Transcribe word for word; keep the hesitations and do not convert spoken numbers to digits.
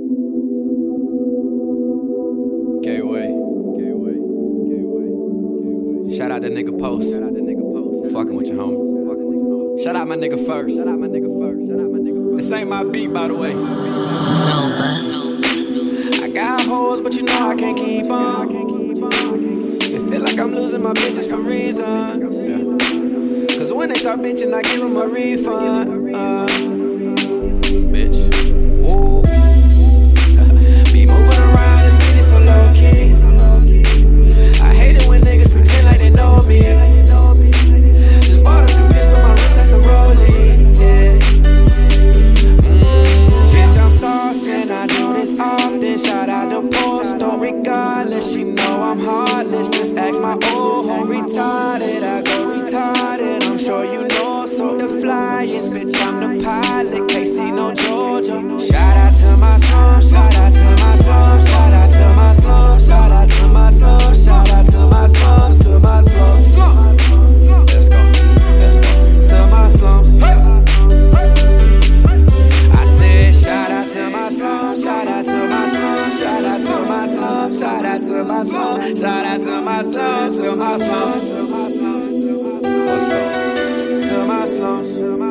Gateway. Shout out that nigga Post. Fucking with your homie. Shout out my nigga First. This ain't my beat, by the way. I got hoes, but you know I can't keep on. It feel like I'm losing my bitches for reasons. Yeah. Cause when they start bitching, I give them a refund. Uh, bitch. Woo. Be moving around the city so low key. I hate it when niggas pretend like they know me. Just bought a new bitch for my wrist, that's a rollie. Yeah. Mm, bitch, I'm saucing, I do this often. Shout out to Postal, regardless. She know I'm heartless. Just ask my old home retarded. I go retarded, I'm sure you know. So the flyest, bitch, I'm the pilot. Casino, Georgia. Shout out to my slum, shout out to my slum, shout out to my slum, shout out to my slum, shout out to my slums, to my slums. Let's go, let's go. To my slums. I said shout out to my slum, shout out to my slum, shout out to my slum, shout out to my slum, shout out to my slums, to my slums. What's up? To my slums.